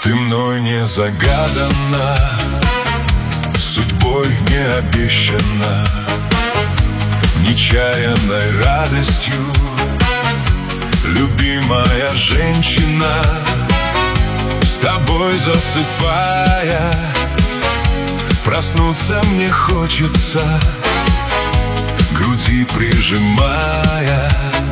Ты мной не загадана, судьбой не обещана, нечаянной радостью, любимая женщина. С тобой засыпая, проснуться мне хочется, к груди прижимая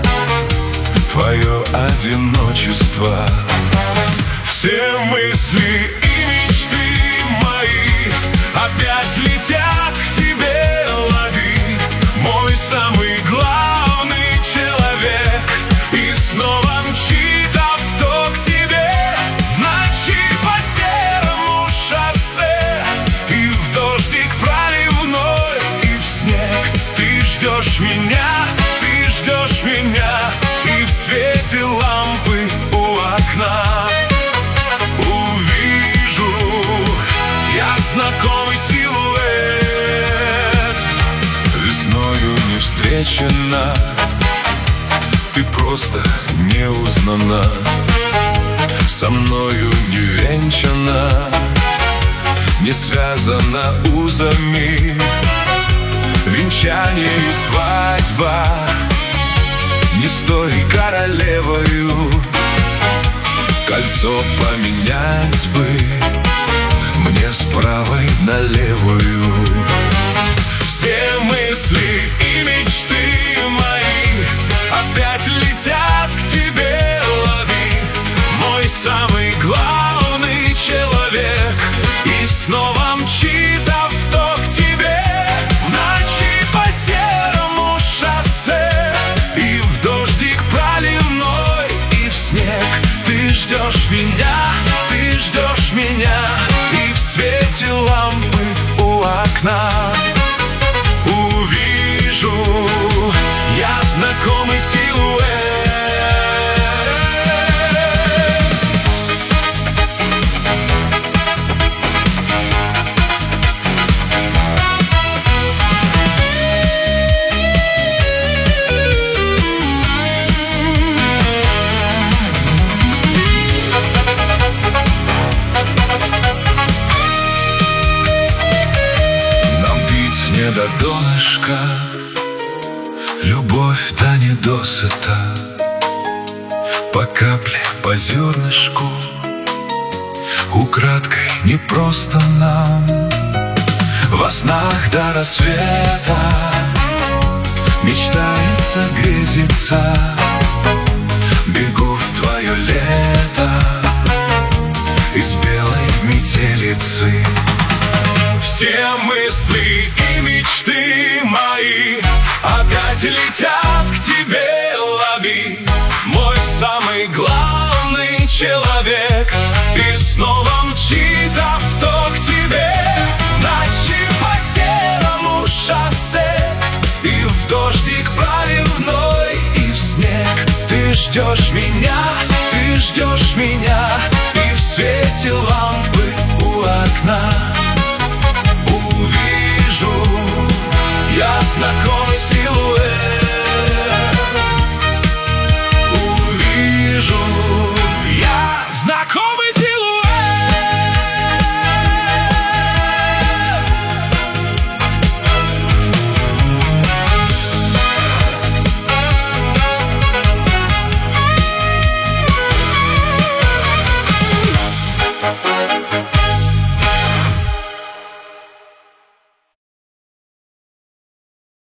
твое одиночество. Все мысли и мечты мои опять летят к тебе, лови, мой самый главный человек. И снова мчит авто к тебе, в ночи по серому шоссе, и в дождик проливной, и в снег. Ты ждешь меня, и в свете лампы у окна увижу я знакомый силуэт. Весною не встречена, ты просто не узнана, со мною не венчана, не связана узами, венчание и свадьба не с той королевою. Кольцо поменять бы мне с правой на левую. Все мысли и мечты мои опять летят к тебе, лови, мой самый главный человек. И снова мчит авто к тебе, в ночи по серому шоссе, и в дождик проливной, и в снег. Ты ждешь меня, и в свете лампы у окна увижу я знакомый силуэт. До донышка любовь да не досыта, по капле, по зернышку, украдкой не просто нам. Во снах до рассвета мечтается, грезится, бегу в твое лето из белой метелицы. Все мысли и мечты мои опять летят к тебе, лови, мой самый главный человек. И снова мчит авто к тебе, в ночи по серому шоссе, и в дождик проливной, и в снег. Ты ждешь меня, и в свете лампы у окна увижу я знакомый